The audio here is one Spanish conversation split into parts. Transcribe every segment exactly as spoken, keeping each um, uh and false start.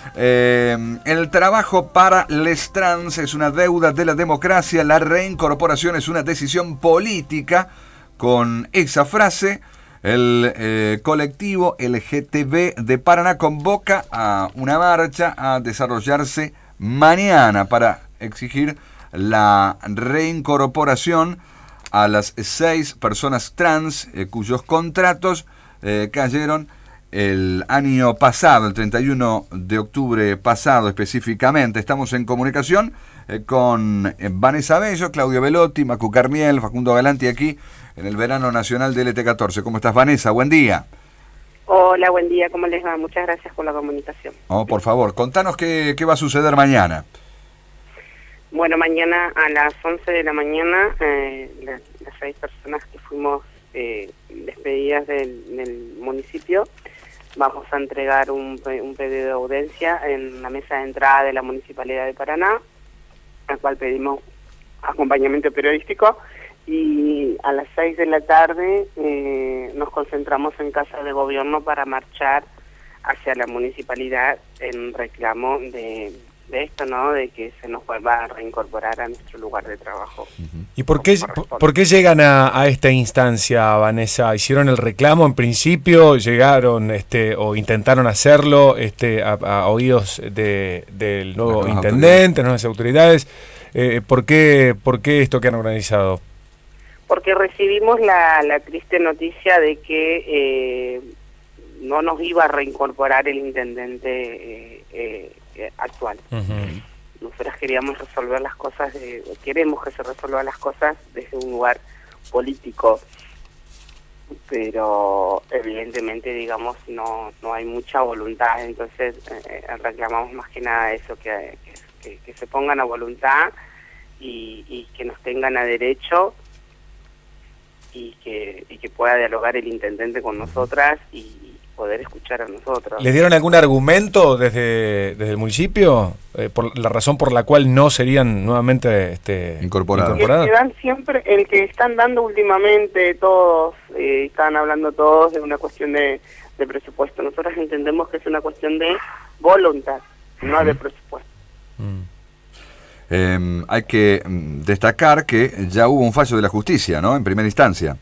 Eh, el trabajo para les trans es una deuda de la democracia, la reincorporación es una decisión política. Con esa frase, el eh, colectivo L G T B de Paraná convoca a una marcha a desarrollarse mañana para exigir la reincorporación a las seis personas trans eh, cuyos contratos eh, cayeron el año pasado, el treinta y uno de octubre pasado específicamente. Estamos en comunicación eh, con eh, Vanessa Bello, Claudio Velotti, Macu Carmiel, Facundo Galanti aquí en el verano nacional de L T catorce. ¿Cómo estás, Vanessa? Buen día. Hola, buen día. ¿Cómo les va? Muchas gracias por la comunicación. Oh, por favor, contanos qué, qué va a suceder mañana. Bueno, mañana a las once de la mañana, eh, las, las seis personas que fuimos eh, despedidas del, del municipio, vamos a entregar un, un pedido de audiencia en la mesa de entrada de la Municipalidad de Paraná, al cual pedimos acompañamiento periodístico, y a las seis de la tarde eh, nos concentramos en Casa de Gobierno para marchar hacia la municipalidad en reclamo de... de esto, ¿no? De que se nos vuelva a reincorporar a nuestro lugar de trabajo. ¿Y por qué, por qué llegan a, a esta instancia, Vanessa? ¿Hicieron el reclamo en principio? ¿Llegaron este o intentaron hacerlo este a, a oídos de, del nuevo Las intendente, nuevas autoridades? Eh, ¿por qué, ¿Por qué esto que han organizado? Porque recibimos la, la triste noticia de que eh, no nos iba a reincorporar el intendente eh, eh, actual. Uh-huh. Nosotras queríamos resolver las cosas, de, queremos que se resuelvan las cosas desde un lugar político, pero evidentemente, digamos, no no hay mucha voluntad, entonces eh, reclamamos más que nada eso, que, que, que se pongan a voluntad y, y que nos tengan a derecho y que, y que pueda dialogar el intendente con nosotras y poder escuchar a nosotros. ¿Les dieron algún argumento desde, desde el municipio eh, por la razón por la cual no serían nuevamente este, incorporados? El que dan siempre, el que están dando últimamente todos, eh, están hablando todos de una cuestión de, de presupuesto. Nosotros entendemos que es una cuestión de voluntad, no uh-huh. de presupuesto. Mm. Eh, hay que destacar que ya hubo un fallo de la justicia, ¿no? En primera instancia.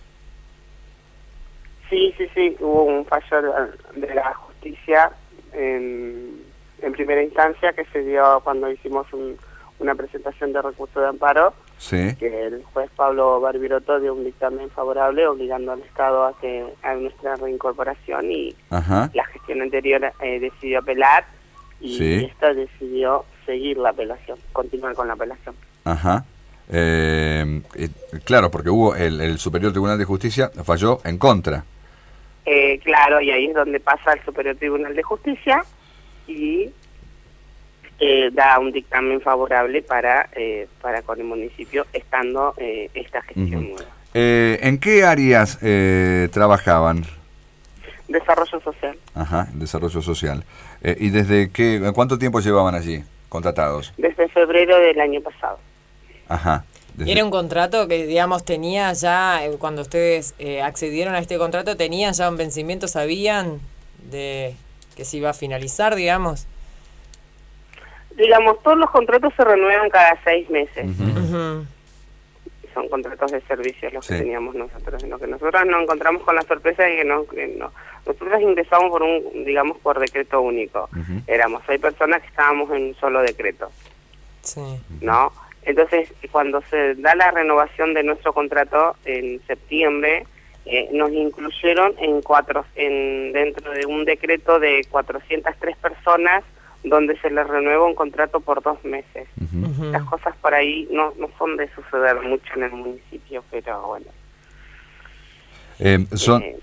Sí, sí, sí, hubo un fallo de la justicia en, en primera instancia que se dio cuando hicimos un, una presentación de recurso de amparo, sí. Que el juez Pablo Barbiroto dio un dictamen favorable obligando al Estado a que a nuestra reincorporación y Ajá. La gestión anterior eh, decidió apelar y sí. esta decidió seguir la apelación, continuar con la apelación. Ajá. Eh, eh, claro, porque hubo el, el Superior Tribunal de Justicia falló en contra. Eh, claro, y ahí es donde pasa el Superior Tribunal de Justicia y eh, da un dictamen favorable para eh, para con el municipio, estando eh, esta gestión uh-huh. nueva. Eh, ¿En qué áreas eh, trabajaban? Desarrollo social. Ajá, desarrollo social. Eh, ¿Y desde qué, cuánto tiempo llevaban allí contratados? Desde febrero del año pasado. Ajá. Desde... ¿Era un contrato que, digamos, tenía ya, eh, cuando ustedes eh, accedieron a este contrato, tenían ya un vencimiento, sabían de que se iba a finalizar, digamos? Digamos, todos los contratos se renuevan cada seis meses. Uh-huh. Uh-huh. Son contratos de servicios los sí. que teníamos nosotros. Lo que nosotros nos encontramos con la sorpresa de que no, que no. Nosotros ingresamos por un, digamos, por decreto único. Uh-huh. Éramos seis personas que estábamos en un solo decreto. Sí. ¿No? Entonces, cuando se da la renovación de nuestro contrato en septiembre, eh, nos incluyeron en cuatro, en dentro de un decreto de cuatrocientas tres personas, donde se les renueva un contrato por dos meses. Uh-huh. Las cosas por ahí no, no son de suceder mucho en el municipio, pero bueno. Eh, son... Eh,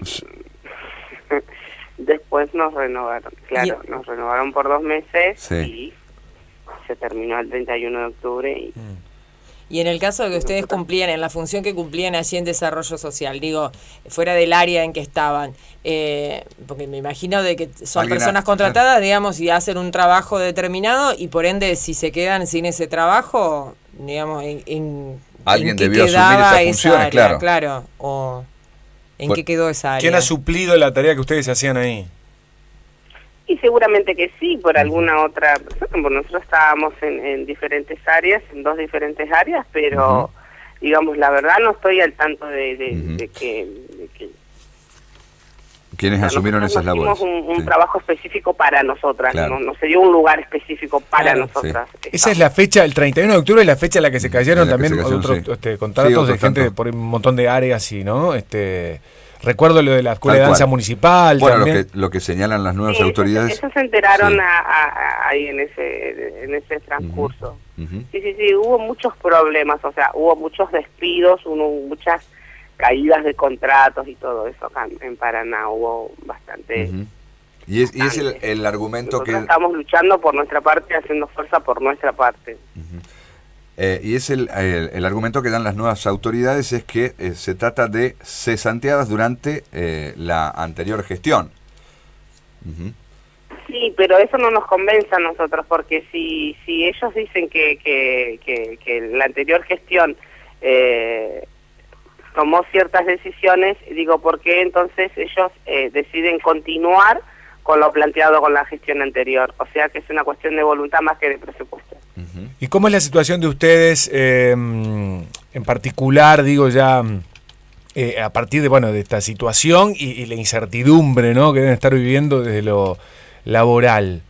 después nos renovaron, claro, ¿Y? nos renovaron por dos meses sí. y se terminó el treinta y uno de octubre. Y, y en el caso de que ustedes cumplían, en la función que cumplían allí en desarrollo social, digo, fuera del área en que estaban, eh, porque me imagino de que son personas contratadas, digamos, y hacen un trabajo determinado, y por ende, si se quedan sin ese trabajo, digamos, en, en, alguien ¿en qué debió asumir esas funciones, área, claro. claro, o ¿en pues, qué quedó esa área? ¿Quién ha suplido la tarea que ustedes hacían ahí? Y seguramente que sí, por alguna otra persona, porque nosotros estábamos en, en diferentes áreas, en dos diferentes áreas, pero, uh-huh. digamos, la verdad no estoy al tanto de, de, uh-huh. de que... De que ¿Quiénes o sea, asumieron esas labores? Hicimos un, un sí. trabajo específico para nosotras, claro. no, no se dio un lugar específico para claro, nosotras. Sí. Esa es la fecha, el treinta y uno de octubre es la fecha en la que se cayeron también se cayeron, otros sí. este, contratos sí, de gente tanto. por un montón de áreas y no este recuerdo lo de la escuela Tal de danza cual. municipal bueno también. Lo, que, lo que señalan las nuevas sí, autoridades. Eso, eso se enteraron sí. a, a, ahí en ese en ese transcurso. Uh-huh. Uh-huh. Sí, sí, sí, hubo muchos problemas, o sea, hubo muchos despidos, hubo muchas caídas de contratos y todo eso acá en Paraná, hubo bastante... Uh-huh. Y es, y es el, el argumento Nosotros que... estamos luchando por nuestra parte, haciendo fuerza por nuestra parte. Uh-huh. eh, y es el, el, el argumento que dan las nuevas autoridades, es que eh, se trata de cesanteadas durante eh, la anterior gestión. Uh-huh. Sí, pero eso no nos convence a nosotros, porque si si ellos dicen que, que, que, que la anterior gestión... Eh, tomó ciertas decisiones, digo, ¿por qué entonces ellos eh, deciden continuar con lo planteado con la gestión anterior? O sea que es una cuestión de voluntad más que de presupuesto. Uh-huh. ¿Y cómo es la situación de ustedes eh, en particular, digo ya, eh, a partir de bueno de esta situación y, y la incertidumbre, ¿no?, que deben estar viviendo desde lo laboral?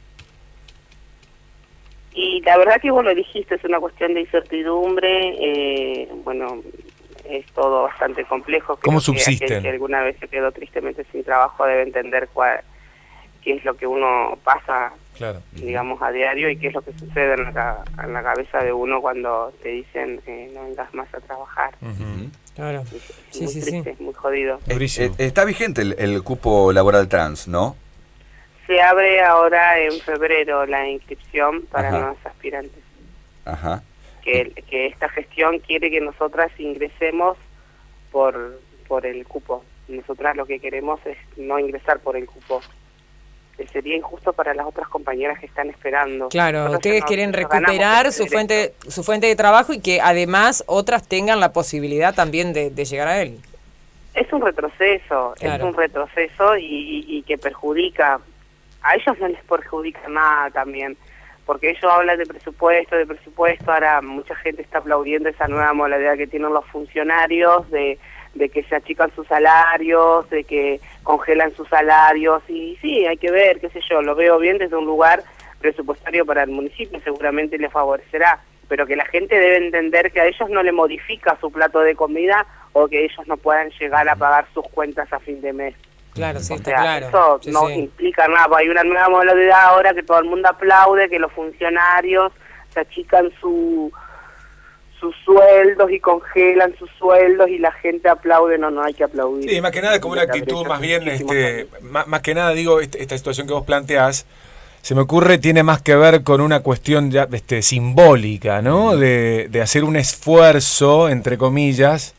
Y la verdad que vos lo dijiste, es una cuestión de incertidumbre, eh, bueno... es todo bastante complejo. ¿Cómo subsisten? Que alguna vez se quedó tristemente sin trabajo debe entender cuál, qué es lo que uno pasa, claro. digamos, a diario y qué es lo que sucede en la, en la cabeza de uno cuando te dicen eh, no vengas más a trabajar. Uh-huh. Claro. Es, es sí, muy sí, triste, sí. es muy jodido. Es, es, está vigente el, el cupo laboral trans, ¿no? Se abre ahora en febrero la inscripción para Ajá. nuevos aspirantes. Ajá. Que, que esta gestión quiere que nosotras ingresemos por por el cupo. Nosotras lo que queremos es no ingresar por el cupo. Que sería injusto para las otras compañeras que están esperando. Claro, nosotros ustedes no, quieren recuperar su fuente su fuente de trabajo y que además otras tengan la posibilidad también de, de llegar a él. Es un retroceso, claro. es un retroceso y, y, y que perjudica. A ellos no les perjudica nada también. Porque ellos hablan de presupuesto, de presupuesto, ahora mucha gente está aplaudiendo esa nueva modalidad que tienen los funcionarios, de, de que se achican sus salarios, de que congelan sus salarios, y sí, hay que ver, qué sé yo, lo veo bien desde un lugar presupuestario para el municipio, seguramente les favorecerá, pero que la gente debe entender que a ellos no le modifica su plato de comida o que ellos no puedan llegar a pagar sus cuentas a fin de mes. Claro, sí, o está sea, claro. Eso sí, no sí. implica nada. Hay una nueva modalidad ahora que todo el mundo aplaude, que los funcionarios se achican su, sus sueldos y congelan sus sueldos y la gente aplaude. No, no hay que aplaudir. Sí, más que nada como una actitud más bien, este, más, más que nada digo, este, esta situación que vos planteás, se me ocurre, tiene más que ver con una cuestión ya este, simbólica, ¿no? De, de hacer un esfuerzo, entre comillas,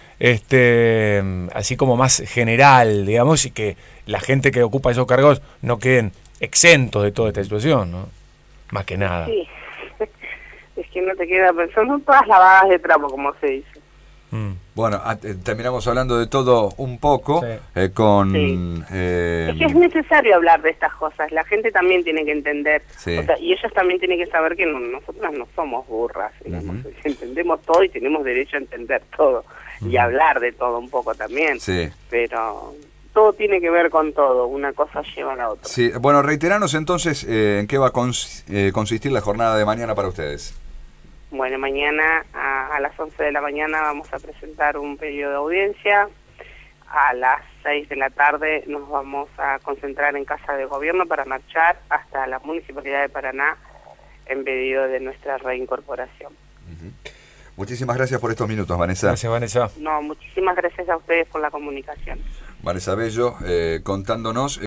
este así como más general, digamos, y que la gente que ocupa esos cargos no queden exentos de toda esta situación, ¿no? Más que nada. Sí, es que no te queda pensando todas lavadas de trapo, como se dice. Mm. Bueno, a, eh, terminamos hablando de todo un poco, sí. eh, con... Sí. Eh, es que es necesario hablar de estas cosas, la gente también tiene que entender, sí. o sea, y ellos también tienen que saber que no, nosotras no somos burras, digamos, uh-huh. entendemos todo y tenemos derecho a entender todo, uh-huh. y a hablar de todo un poco también, sí. pero todo tiene que ver con todo, una cosa lleva a la otra. Sí, bueno, reiteranos entonces eh, en qué va a cons- eh, consistir la jornada de mañana para ustedes. Bueno, mañana a, a las once de la mañana vamos a presentar un pedido de audiencia. A las seis de la tarde nos vamos a concentrar en Casa de Gobierno para marchar hasta la Municipalidad de Paraná en pedido de nuestra reincorporación. Uh-huh. Muchísimas gracias por estos minutos, Vanessa. Gracias, Vanessa. No, muchísimas gracias a ustedes por la comunicación. Vanessa Bello, eh, contándonos...